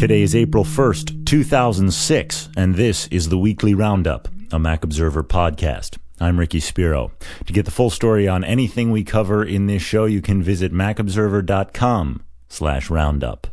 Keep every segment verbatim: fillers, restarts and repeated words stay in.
Today is April first, two thousand six, and this is the Weekly Roundup, a Mac Observer podcast. I'm Ricky Spiro. To get the full story on anything we cover in this show, you can visit macobserver.com slash roundup.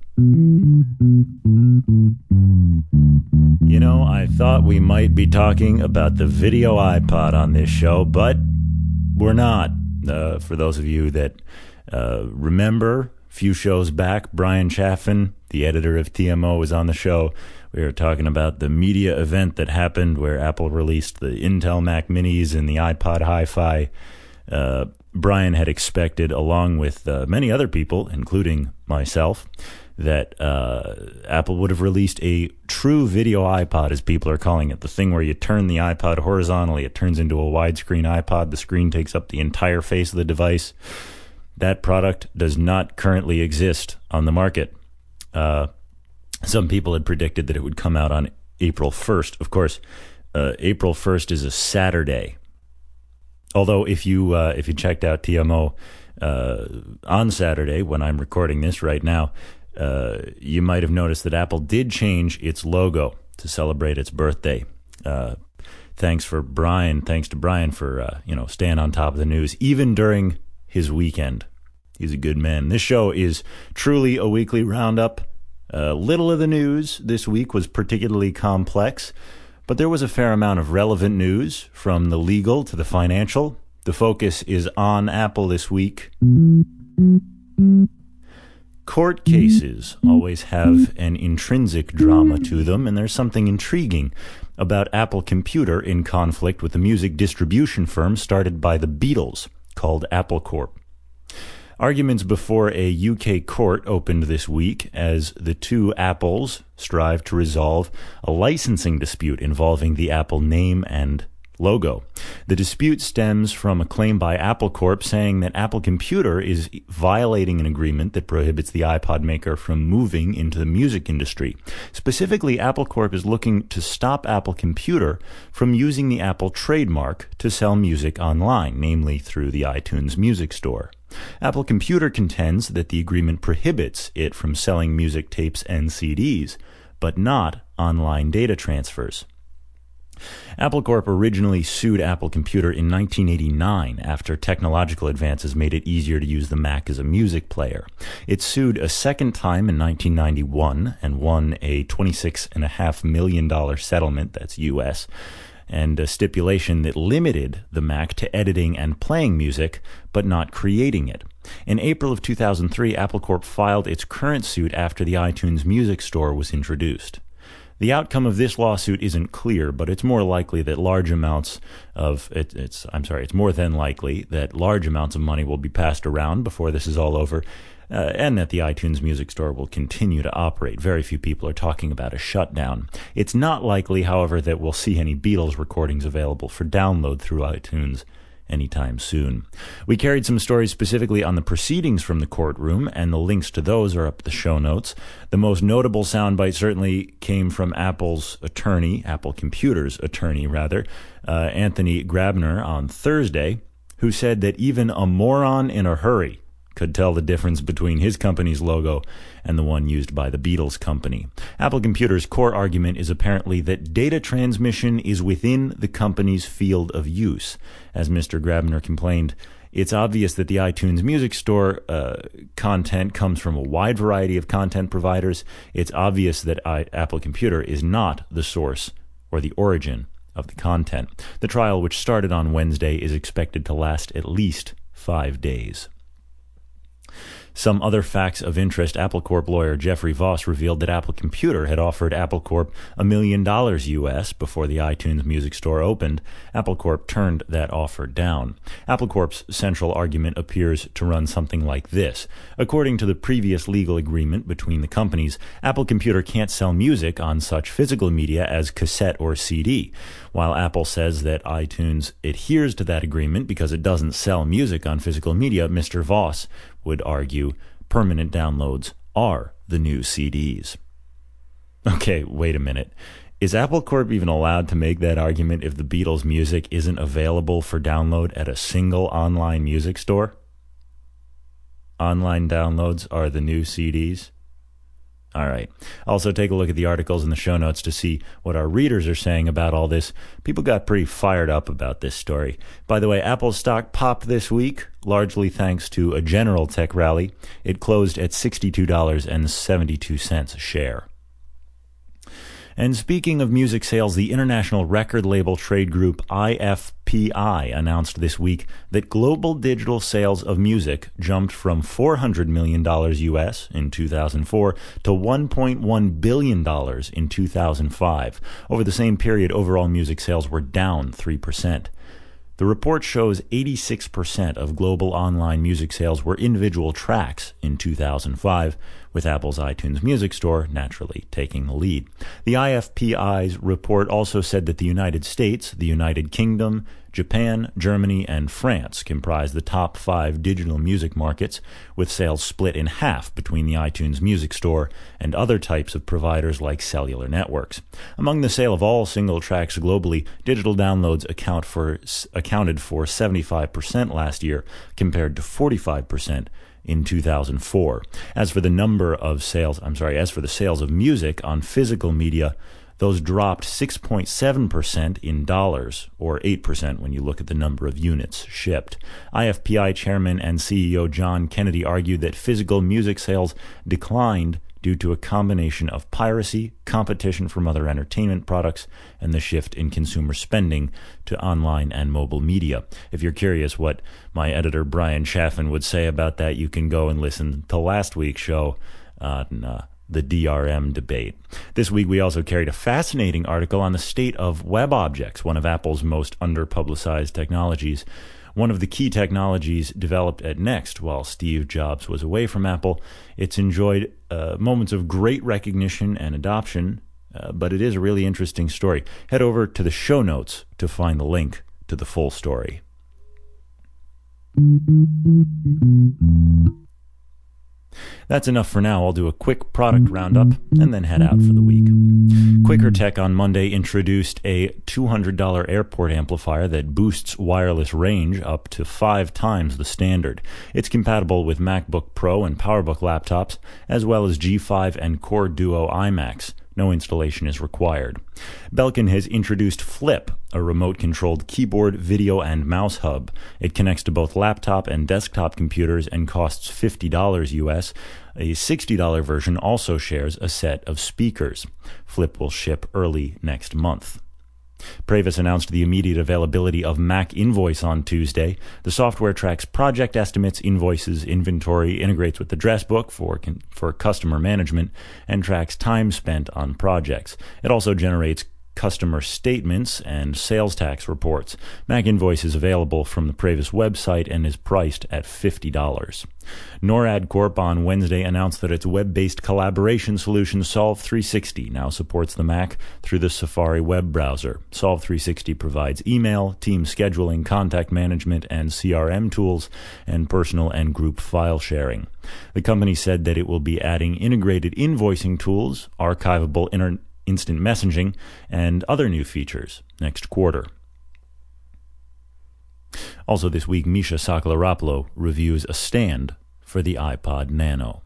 You know, I thought we might be talking about the video iPod on this show, but we're not. Uh, for those of you that uh, remember, a few shows back, Brian Chaffin, the editor of T M O, was on the show. We were talking about the media event that happened where Apple released the Intel Mac Minis and the iPod Hi-Fi. Uh, Brian had expected, along with uh, many other people, including myself, that uh, Apple would have released a true video iPod, as people are calling it, the thing where you turn the iPod horizontally, it turns into a widescreen iPod, the screen takes up the entire face of the device. That product does not currently exist on the market. Uh, some people had predicted that it would come out on April first. Of course, uh, April first is a Saturday. Although if you uh, if you checked out T M O uh, on Saturday, when I'm recording this right now, uh, you might have noticed that Apple did change its logo to celebrate its birthday. Uh, thanks for Brian. Thanks to Brian for uh, you know staying on top of the news, even during his weekend. He's a good man. This show is truly a weekly roundup. Uh, little of the news this week was particularly complex, but there was a fair amount of relevant news, from the legal to the financial. The focus is on Apple this week. Court cases always have an intrinsic drama to them, and there's something intriguing about Apple Computer in conflict with the music distribution firm started by the Beatles, called Apple Corp. Arguments before a U K court opened this week as the two Apples strive to resolve a licensing dispute involving the Apple name and logo. The dispute stems from a claim by Apple Corp saying that Apple Computer is violating an agreement that prohibits the iPod maker from moving into the music industry. Specifically, Apple Corp is looking to stop Apple Computer from using the Apple trademark to sell music online, namely through the iTunes Music Store. Apple Computer contends that the agreement prohibits it from selling music tapes and C Ds, but not online data transfers. Apple Corp originally sued Apple Computer in nineteen eighty-nine after technological advances made it easier to use the Mac as a music player. It sued a second time in nineteen ninety-one and won a twenty-six point five million dollars settlement, that's U S, and a stipulation that limited the Mac to editing and playing music, but not creating it. In April of two thousand three, Apple Corp filed its current suit after the iTunes Music Store was introduced. The outcome of this lawsuit isn't clear, but it's more likely that large amounts of it, it's I'm sorry, it's more than likely that large amounts of money will be passed around before this is all over, uh, and that the iTunes Music Store will continue to operate. Very few people are talking about a shutdown. It's not likely, however, that we'll see any Beatles recordings available for download through iTunes anytime soon. We carried some stories specifically on the proceedings from the courtroom, and the links to those are up the show notes. The most notable soundbite certainly came from Apple's attorney, Apple Computer's attorney, rather, uh, Anthony Grabner, on Thursday, who said that even a moron in a hurry could tell the difference between his company's logo and the one used by the Beatles company. Apple Computer's core argument is apparently that data transmission is within the company's field of use. As Mister Grabner complained, it's obvious that the iTunes Music Store uh, content comes from a wide variety of content providers. It's obvious that I, Apple Computer is not the source or the origin of the content. The trial, which started on Wednesday, is expected to last at least five days. Some other facts of interest: Apple Corp lawyer Jeffrey Voss revealed that Apple Computer had offered Apple Corp a million dollars U S before the iTunes Music Store opened. Apple Corp turned that offer down. Apple Corp's central argument appears to run something like this. According to the previous legal agreement between the companies, Apple Computer can't sell music on such physical media as cassette or C D. While Apple says that iTunes adheres to that agreement because it doesn't sell music on physical media, Mister Voss would argue permanent downloads are the new C Ds. Okay, wait a minute. Is Apple Corp even allowed to make that argument if the Beatles' music isn't available for download at a single online music store? Online downloads are the new C Ds? All right. Also, take a look at the articles in the show notes to see what our readers are saying about all this. People got pretty fired up about this story. By the way, Apple's stock popped this week, largely thanks to a general tech rally. It closed at sixty-two dollars and seventy-two cents a share. And speaking of music sales, the international record label trade group I F P I announced this week that global digital sales of music jumped from four hundred million dollars U S in two thousand four to one point one billion dollars in two thousand five. Over the same period, overall music sales were down three percent. The report shows eighty-six percent of global online music sales were individual tracks in two thousand five, with Apple's iTunes Music Store naturally taking the lead. The I F P I's report also said that the United States, the United Kingdom, Japan, Germany, and France comprise the top five digital music markets, with sales split in half between the iTunes Music Store and other types of providers like cellular networks. Among the sale of all single tracks globally, digital downloads account for accounted for seventy-five percent last year, compared to forty-five percent in two thousand four. As for the number of sales, I'm sorry, as for the sales of music on physical media, those dropped six point seven percent in dollars, or eight percent when you look at the number of units shipped. I F P I chairman and C E O John Kennedy argued that physical music sales declined due to a combination of piracy, competition from other entertainment products, and the shift in consumer spending to online and mobile media. If you're curious what my editor Brian Chaffin would say about that, you can go and listen to last week's show on uh, the D R M debate. This week we also carried a fascinating article on the state of web objects, one of Apple's most underpublicized technologies. One of the key technologies developed at Next while Steve Jobs was away from Apple. It's enjoyed uh, moments of great recognition and adoption, uh, but it is a really interesting story. Head over to the show notes to find the link to the full story. That's enough for now. I'll do a quick product roundup and then head out for the week. Quaker on Monday introduced a two hundred dollars airport amplifier that boosts wireless range up to five times the standard. It's compatible with MacBook Pro and PowerBook laptops, as well as G five and Core Duo iMacs. No installation is required. Belkin has introduced Flip, a remote-controlled keyboard, video, and mouse hub. It connects to both laptop and desktop computers and costs fifty dollars U S. A sixty dollars version also shares a set of speakers. Flip will ship early next month. Pravis announced the immediate availability of Mac Invoice on Tuesday. The software tracks project estimates, invoices, inventory, integrates with the Dressbook for for customer management, and tracks time spent on projects. It also generates customer statements and sales tax reports. Mac Invoice is available from the Pravis website and is priced at fifty dollars. NORAD Corp on Wednesday announced that its web-based collaboration solution Solve three sixty now supports the Mac through the Safari web browser. Solve three sixty provides email, team scheduling, contact management, and C R M tools, and personal and group file sharing. The company said that it will be adding integrated invoicing tools, archivable inter- instant messaging, and other new features next quarter. Also this week, Misha Sakalaropoulos reviews a stand for the iPod Nano.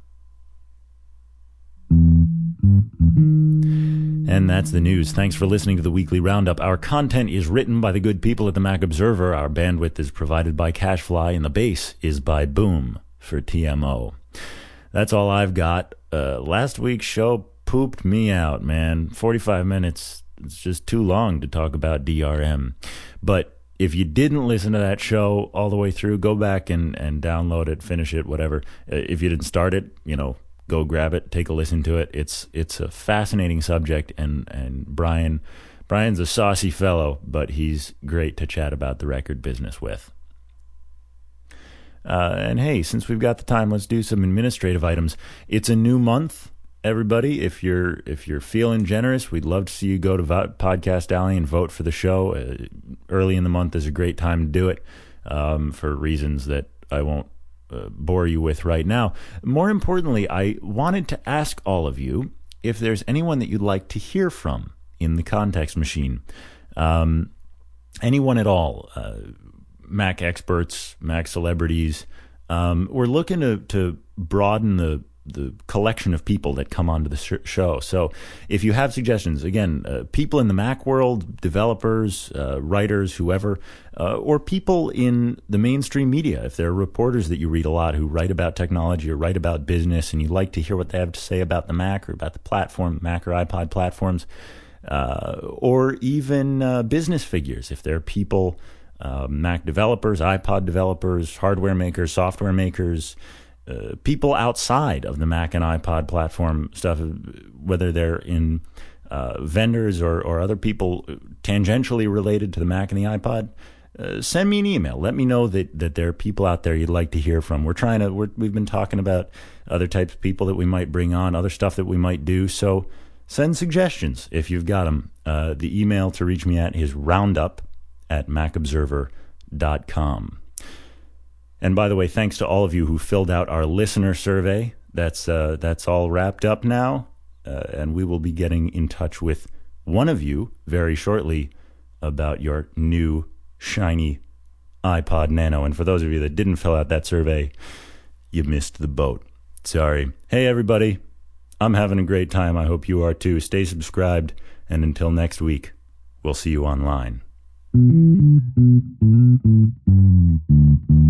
And that's the news. Thanks for listening to the Weekly Roundup. Our content is written by the good people at the Mac Observer. Our bandwidth is provided by CashFly, and the bass is by Boom for T M O. That's all I've got. Uh, last week's show pooped me out, man. forty-five minutes, it's just too long to talk about D R M. But if you didn't listen to that show all the way through, go back and, and download it, finish it, whatever. If you didn't start it, you know, go grab it, take a listen to it. It's it's a fascinating subject, and, and Brian Brian's a saucy fellow, but he's great to chat about the record business with. Uh, and hey, since we've got the time, let's do some administrative items. It's a new month. Everybody, if you're if you're feeling generous, we'd love to see you go to Podcast Alley and vote for the show. Uh, early in the month is a great time to do it, um, for reasons that I won't uh, bore you with right now. More importantly, I wanted to ask all of you if there's anyone that you'd like to hear from in the Context Machine. Um, anyone at all, uh, Mac experts, Mac celebrities. Um, we're looking to, to broaden the the collection of people that come onto the sh- show. So if you have suggestions, again, uh, people in the Mac world, developers, uh, writers, whoever, uh, or people in the mainstream media, if there are reporters that you read a lot who write about technology or write about business and you like to hear what they have to say about the Mac or about the platform, Mac or iPod platforms, uh, or even uh, business figures, if there are people, uh, Mac developers, iPod developers, hardware makers, software makers, Uh, people outside of the Mac and iPod platform stuff, whether they're in uh, vendors or, or other people tangentially related to the Mac and the iPod, uh, send me an email. Let me know that, that there are people out there you'd like to hear from. We're trying to, we're, we've been talking about other types of people that we might bring on, other stuff that we might do. So send suggestions if you've got them. Uh, the email to reach me at is roundup at mac observer dot com. And by the way, thanks to all of you who filled out our listener survey. That's uh, that's all wrapped up now, uh, and we will be getting in touch with one of you very shortly about your new shiny iPod Nano. And for those of you that didn't fill out that survey, you missed the boat. Sorry. Hey, everybody. I'm having a great time. I hope you are too. Stay subscribed, and until next week, we'll see you online.